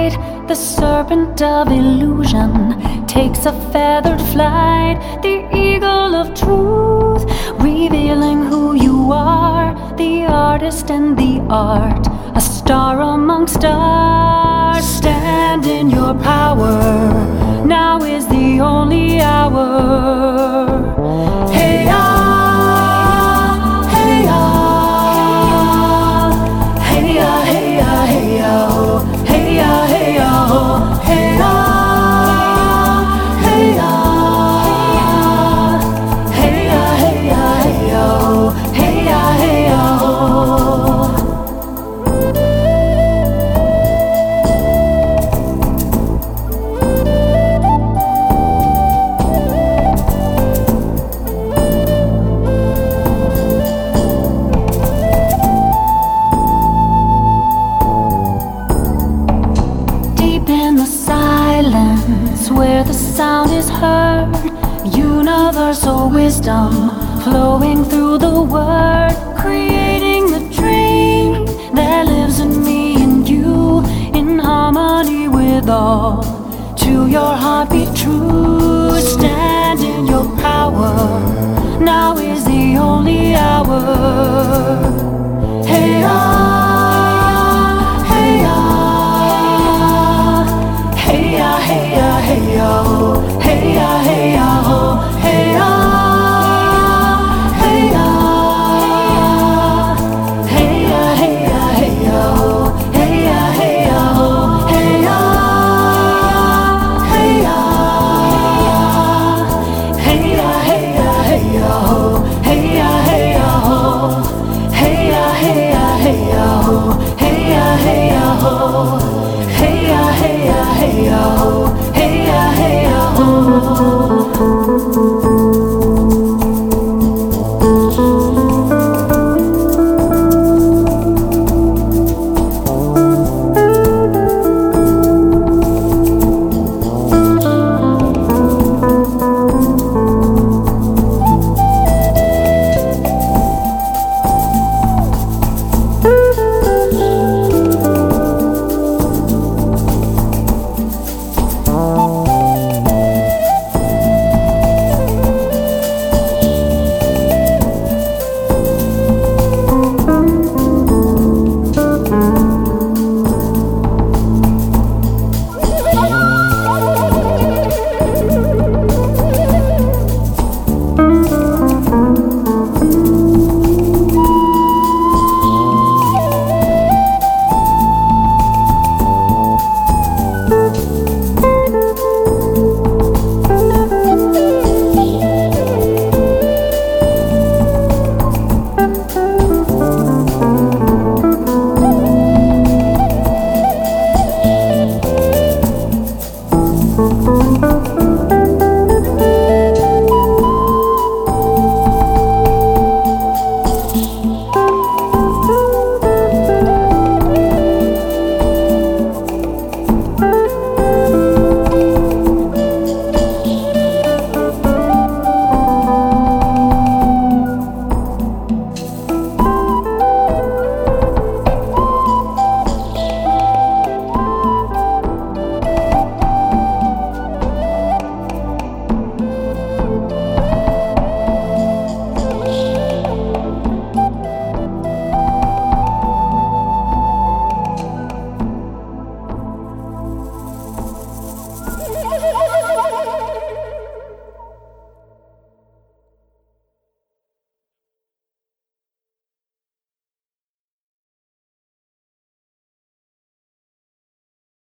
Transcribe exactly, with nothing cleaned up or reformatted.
light, the serpent of illusion takes a feathered flight. The eagle of truth, revealing who you are, the artist and the art, a star among stars. Stand in your power, now is the only hour. Hey ah, hey ah, hey ah, hey ah, hey ah, oh, hey ah, hey ah, oh, hey ah, hey ah, hey ah, hey ah, hey ah, oh, hey ah, hey ah, oh. In the silence where the sound is heard, universal wisdom flowing through the word, creating the dream that lives in me and you, in harmony with all. To your heart be true, stand in your power, now is the only hour. Hey ah.